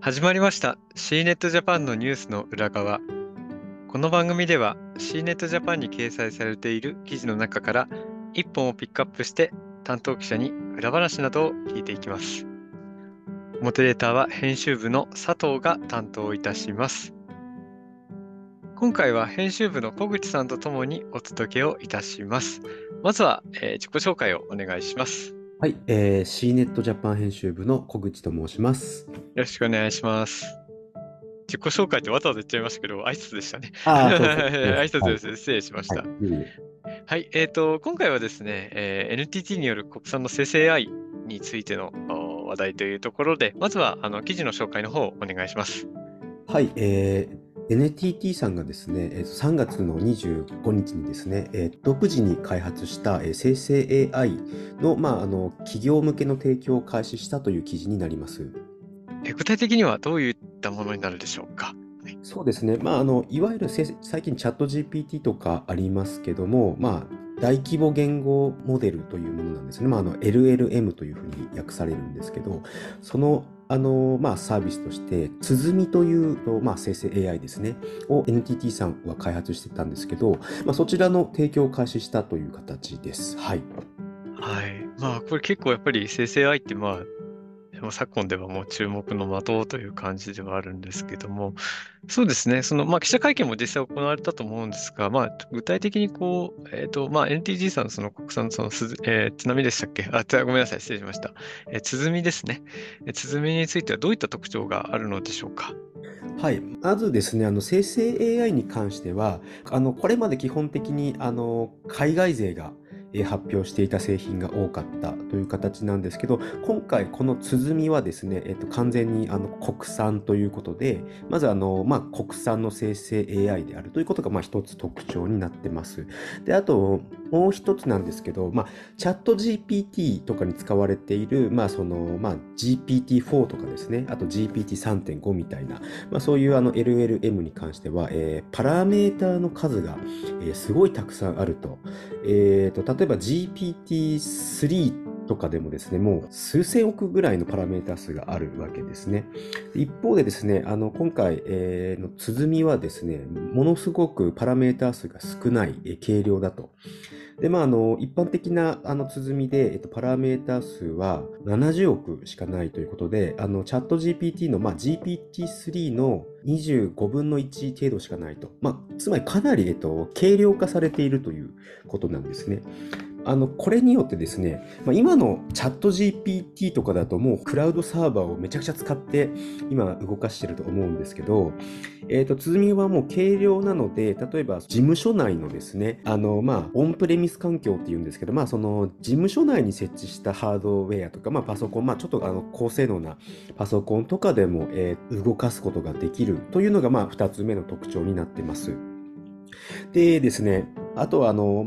始まりました C ネットジャパンのニュースの裏側。この番組では C ネットジャパンに掲載されている記事の中から一本をピックアップして担当記者に裏話などを聞いていきます。モデレーターは編集部の佐藤が担当いたします。今回は編集部の小口さんとともにお届けをいたします。まずは、自己紹介をお願いします。 はい、C ネットジャパン編集部の小口と申します。 よろしくお願いします。自己紹介ってわざわざ言っちゃいましたけど、挨拶でしたね。 そうです挨ね。はい。 拶ですね。失礼しましはい。 た。 いえいえ。 はい、今回はですね、NTT による国産の生成 AI についての話題というところで、まずは記事の紹介の方をお願いします。 はい、NTT さんがですね、3月の25日にですね、独自に開発した、生成 AI の、企業向けの提供を開始したという記事になります。 具体的にはどういったものになるでしょうか。はい。 そうですね。いわゆる最近チャット GPT とかありますけども、大規模言語モデルというものなんですね。LLM というふうに訳されるんですけど、その、サービスとして、鼓というと、生成 AI ですね、を NTT さんは開発してたんですけど、そちらの提供を開始したという形です。はい。 はい。これ結構やっぱり生成 AI ってでも昨今ではもう注目の的という感じではあるんですけども、そうですね、記者会見も実際行われたと思うんですが、具体的にNTG さんのその国産の津波でしたっけごめんなさい、失礼しました。鼓ですね。鼓についてはどういった特徴があるのでしょうか。 はい。まずですね、生成 AI に関しては、これまで基本的に、海外勢が発表していた製品が多かったという形なんですけど、今回この鼓はですね、完全に国産ということで、まず国産の生成 AI であるということが一つ特徴になってます。で、あともう一つなんですけど、チャット GPT とかに使われている、GPT-4 とかですね、あと GPT3.5 みたいな、そういうLLM に関しては、パラメーターの数が、すごいたくさんあると。例えば GPT-3 とかでもですね、もう数千億ぐらいのパラメータ数があるわけですね。一方でですね、今回、の鼓はですね、ものすごくパラメータ数が少ない、軽量だと。で、一般的な鼓で、パラメータ数は70億しかないということで、チャット GPT の、GPT-3 の25分の1程度しかないと。つまりかなり、軽量化されているということなんですね。これによってですね、今のチャット GPT とかだともうクラウドサーバーをめちゃくちゃ使って今動かしてると思うんですけど、鼓はもう軽量なので、例えば事務所内のですね、オンプレミス環境っていうんですけど、その事務所内に設置したハードウェアとか、パソコン、ちょっと高性能なパソコンとかでも、動かすことができるというのが、2つ目の特徴になってます。でですね、あとは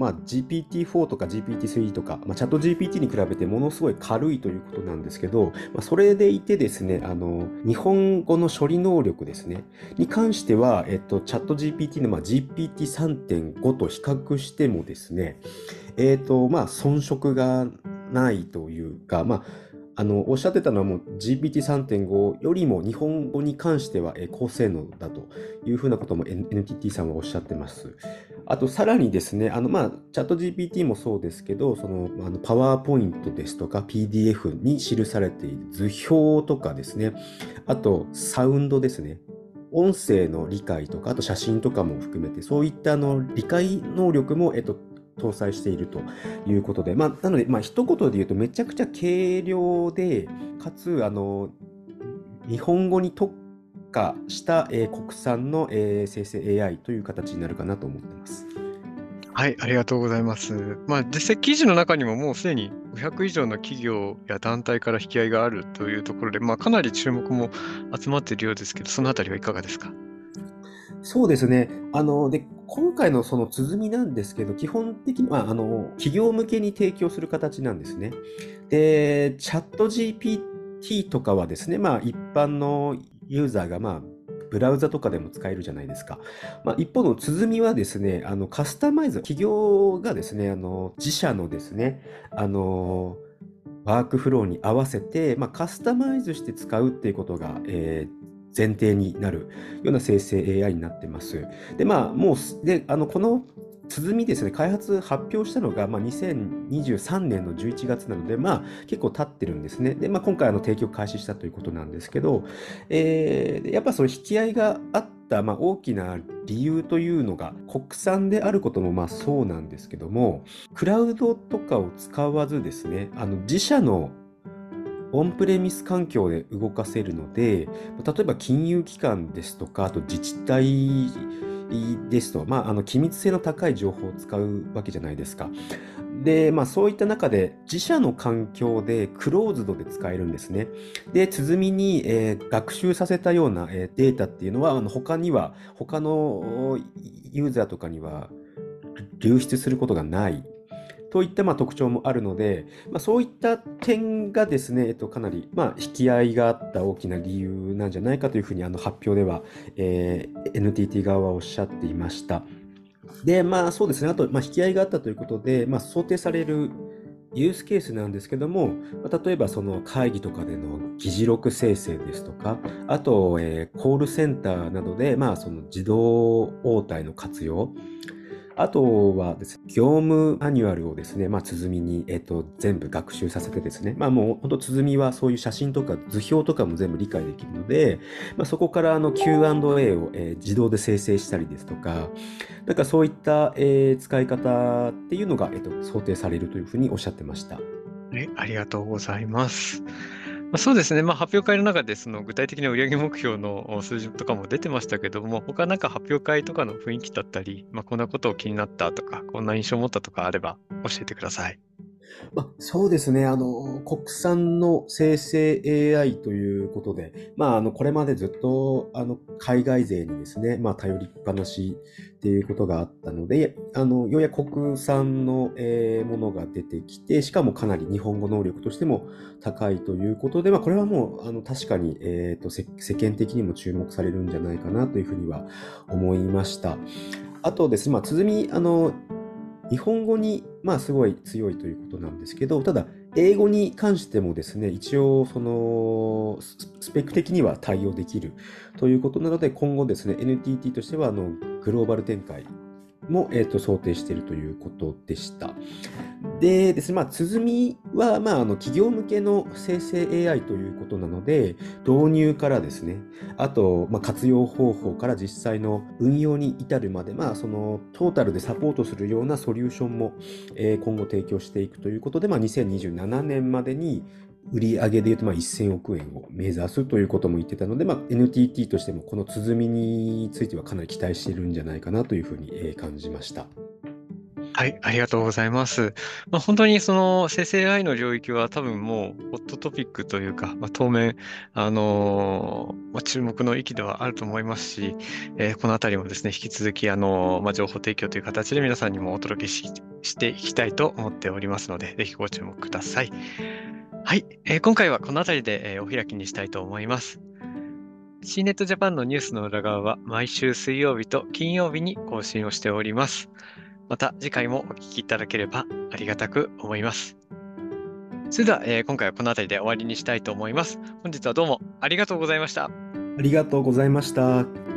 GPT-4 とか GPT-3 とか、チャット GPT に比べてものすごい軽いということなんですけど、それでいてですね、日本語の処理能力ですね、に関しては、チャット GPT のGPT3.5 と比較してもですね、遜色がないというか、おっしゃってたのはもう GPT3.5 よりも日本語に関しては高性能だというふうなことも NTT さんはおっしゃってます。あとさらにですね、チャット GPT もそうですけど、パワーポイントですとか PDF に記されている図表とかですね、あとサウンドですね。音声の理解とか、あと写真とかも含めて、そういった理解能力も、搭載しているということで、なので、一言で言うとめちゃくちゃ軽量で、かつ、日本語に特化した、国産の、生成 AI という形になるかなと思ってます。 はい、ありがとうございます。実際記事の中にももうすでに500以上の企業や団体から引き合いがあるというところで、かなり注目も集まっているようですけど、そのあたりはいかがですか？ そうですね。今回のその鼓なんですけど、基本的には、企業向けに提供する形なんですね。で、チャット GPT とかはですね、一般のユーザーが、ブラウザとかでも使えるじゃないですか。一方の鼓はですね、カスタマイズ、企業がですね、自社のですね、ワークフローに合わせて、カスタマイズして使うっていうことが、 前提になるような生成 AI になってます。で、もうす、で、この鼓ですね、開発発表したのが、2023年の11月なので、結構経ってるんですね。で、今回提供開始したということなんですけど、やっぱその引き合いがあった、大きな理由というのが、国産であることもそうなんですけども、クラウドとかを使わずですね、自社のオンプレミス環境で動かせるので、例えば金融機関ですとか、あと自治体ですと、機密性の高い情報を使うわけじゃないですか。で、そういった中で自社の環境でクローズドで使えるんですね。で、鼓に、学習させたような、データっていうのは、他のユーザーとかには流出することがないといった特徴もあるので、そういった点がですね、かなり引き合いがあった大きな理由なんじゃないかというふうに発表では、NTT 側はおっしゃっていました。で、そうですね、あと、引き合いがあったということで、想定されるユースケースなんですけども、例えばその会議とかでの議事録生成ですとか、あと、コールセンターなどで、その自動応対の活用、あとはですね、業務マニュアルをですね、鼓に、全部学習させてですね、もう本当鼓はそういう写真とか図表とかも全部理解できるので、そこからQ&A を、自動で生成したりですとか、なんかそういった、使い方っていうのが、想定されるというふうにおっしゃってました。 はい、ありがとうございます。そうですね、発表会の中でその具体的な売上目標の数字とかも出てましたけども、他なんか発表会とかの雰囲気だったり、こんなことを気になったとか、こんな印象を持ったとかあれば教えてください。 そうですね。国産の生成 AI ということで、これまでずっと、海外勢にですね、頼りっぱなしっていうことがあったので、ようやく国産の、ものが出てきて、しかもかなり日本語能力としても高いということで、これはもう、確かに、世間的にも注目されるんじゃないかなというふうには思いました。あとですね、鼓、日本語にすごい強いということなんですけど、ただ英語に関してもですね、一応そのスペック的には対応できるということなので、今後ですね、NTT としてはグローバル展開も、想定しているということでした。でですね、鼓は、企業向けの生成 AI ということなので、導入からですね、あと、活用方法から実際の運用に至るまで、そのトータルでサポートするようなソリューションも、今後提供していくということで、2027年までに売上でいうと1000億円を目指すということも言ってたので、NTT としてもこの鼓についてはかなり期待しているんじゃないかなというふうに感じました。 はい、ありがとうございます。本当にその生成 AI の領域は多分もうホットトピックというか、当面、注目の域ではあると思いますし、このあたりもですね、引き続き、情報提供という形で皆さんにもお届けしていきたいと思っておりますので、ぜひご注目ください。はい、今回はこのあたりで、お開きにしたいと思います。C ネットジャパンのニュースの裏側は毎週水曜日と金曜日に更新をしております。また次回もお聞きいただければありがたく思います。それでは、今回はこの辺りで終わりにしたいと思います。本日はどうもありがとうございました。 ありがとうございました。